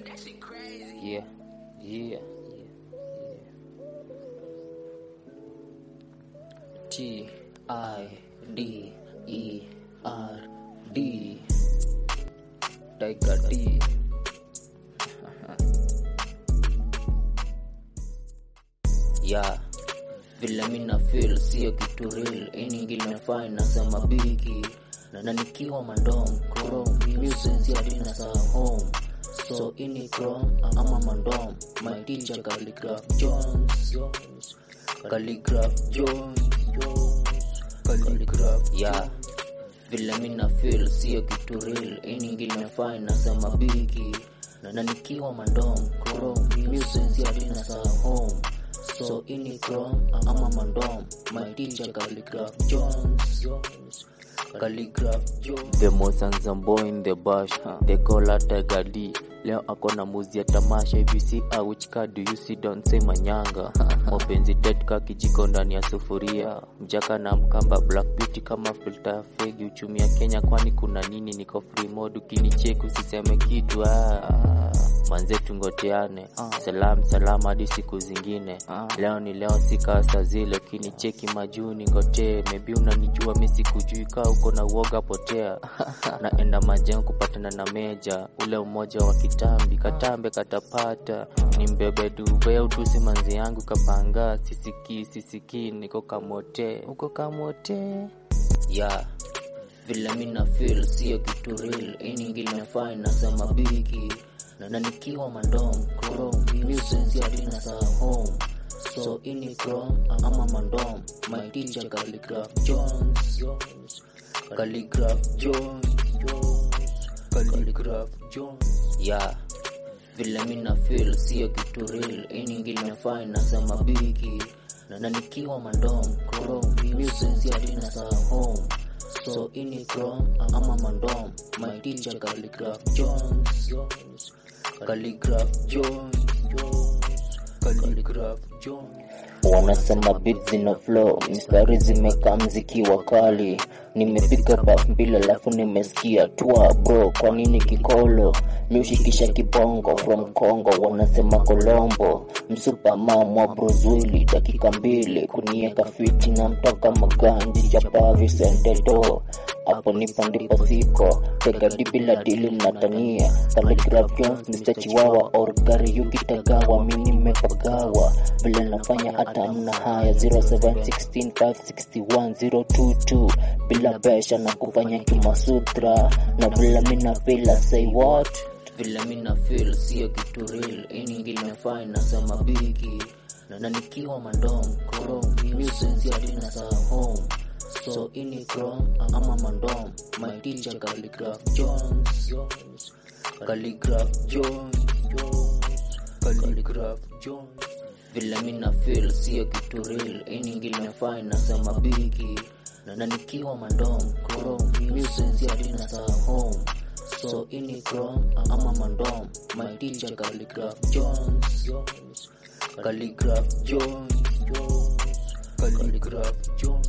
That shit crazy. Yeah. T-I-D-E-R-D Tiger D. Yeah, vile mina feel sio kitu real. Any ingine fine nasema bigi. Na nikiwa mandom Chrome music ya dina sa home. So ini Chrome ama mandom. My teacher Calligraph Jones. Yeah, vile mina feel sio kitu real. Any ingine fine nasema bigi. Na nikiwa mandom Chrome music ya dina sa home. So ini Chrome ama mandom. My teacher Calligraph Jones. The most handsome boy in the bush, they call her Tiger D. Leo akona muzi ya tamasha. If you see her, which card do you see? Don't say manyanga. Mapenzi dead ka kijiko ndani ya sufuria. Mjaka na mkamba black beauty kama filter ya fegi. Uchumi ya Kenya kwani kuna nini? Niko free mode ukinicheck usiseme kitu. Manze tungoteane. Salam hadi siku zingine. Leo ni leo sika saa zile. Ukinicheki majuni ngote. Maybe unanijua mimi sikujui ka uko na uoga potea. Naenda majengo kupatana na meja. Ule umoja wa kitambi katambe katapata. Ni mbebe duve utusi manzi yangu kapanga. Sisiki niko kamote. Uko kamote. Yeah, vile mina feel sio kitu real. Any ingine fine nasema bigi. Na nikiwa mandom Chrome music ya dina sa home. So ini Chrome ama mandom. My teacher Calligraph Jones. Yeah, vile mina feel sio kitu real. Any ingine fine nasema bigi. Na nikiwa mandom Chrome music ya dina sa home. So ini Chrome ama mandom. My teacher Calligraph Jones. Wanasema beats zina flow, mistari zimeka mziki wakali. Nimepika pop mbili alafu nimesikia tua bro, kwa nini kikolo? Meushikisha kibongo from Congo, wanasema Colombo. Msupa mama Brozwili, dakika 2 kunieka fiti na mtoka magandi chapa Vicentedo. Hapo nipo ndipo siko, tega bila dili natania. Calligraph Jones, Mr. Chihuahua, Orgari Yuki Tagawa, mimi nimepagawa. Vile nafanya hata mna haya 0716561022. Bila besha na kufanya kimasutra. Na vile mina feel say what? Vile mina feel sio kitu real. Any ingine fine nasema bigi. Na nikiwa mandom Chrome music ya dina sa home. So ini Chrome ama mandom. My teacher Calligraph Jones. Vile mina feel sio kitu real. Any ingine fine nasema bigi. Na nikiwa mandom Chrome music ya dina sa home. So ini Chrome ama mandom. My teacher Calligraph Jones. Calligraph Jones.